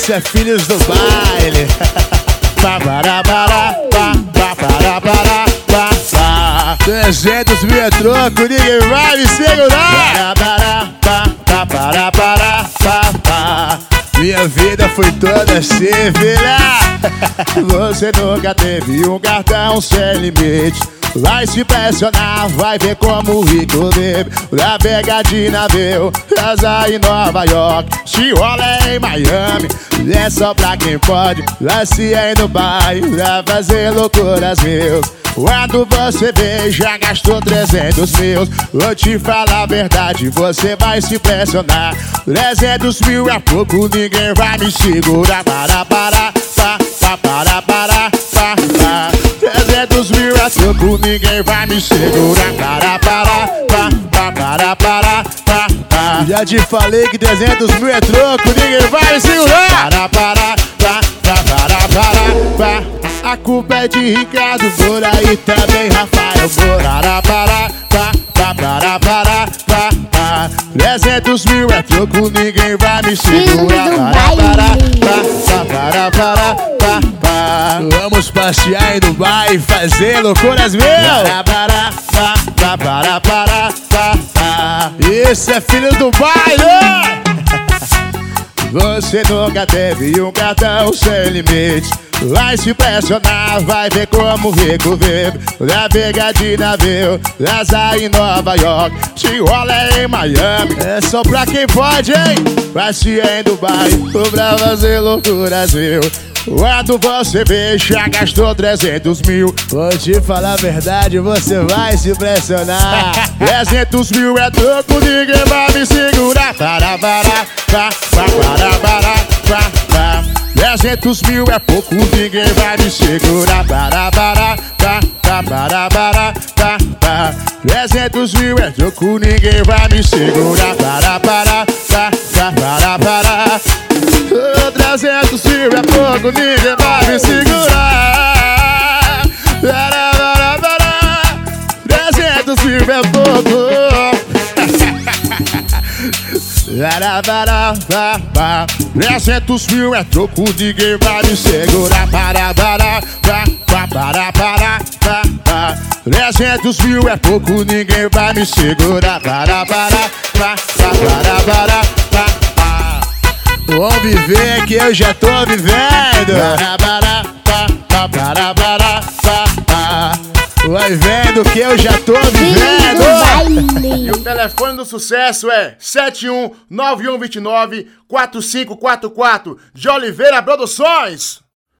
Isso é Filhos do Baile. 300 mil é troco, ninguém vai me segurar. Minha vida foi toda assim, filha. Você nunca teve um cartão sem limite. Vai se pressionar, vai ver como o rico vive. Navega de navio, casa em Nova York, se rola em Miami. É só pra quem pode, lance em Dubai, pra fazer loucuras mil. Quando você vê, já gastou 300 mil. Vou te falar a verdade, você vai se pressionar. 300 mil é pouco, ninguém vai me segurar. 300 mil é pouco, ninguém vai me segurar. Já te falei que 300 mil é troco, ninguém vai me segurar. A culpa é de Ricardo Moura e também Rafael Moura. 300 mil é troco, ninguém vai me segurar. Vamos passear em Dubai e fazer loucuras mil. Isso é Filho do Baile. Você nunca teve um cartão sem limite. Vai se pressionar, vai ver como o rico vive. Navega de navio, casa em Nova York, se rola em Miami. É só pra quem pode, hein? Vai se em Dubai, pra fazer loucuras mil. Quando você vê, já gastou 300 mil. Vou te falar a verdade, você vai se pressionar. 300 mil é troco, ninguém vai me segurar. 300 mil é pouco, ninguém vai me segurar. 300 mil é troco, ninguém vai me segurar. 300 mil é pouco, ninguém vai me segurar. 300 mil é pouco. 300 mil é troco, ninguém vai me segurar. 300 mil é pouco, ninguém vai me segurar. Vamos viver que eu já tô vivendo. Vai vendo que eu já tô vivendo. E o telefone do sucesso é 7191294544 de Oliveira Produções.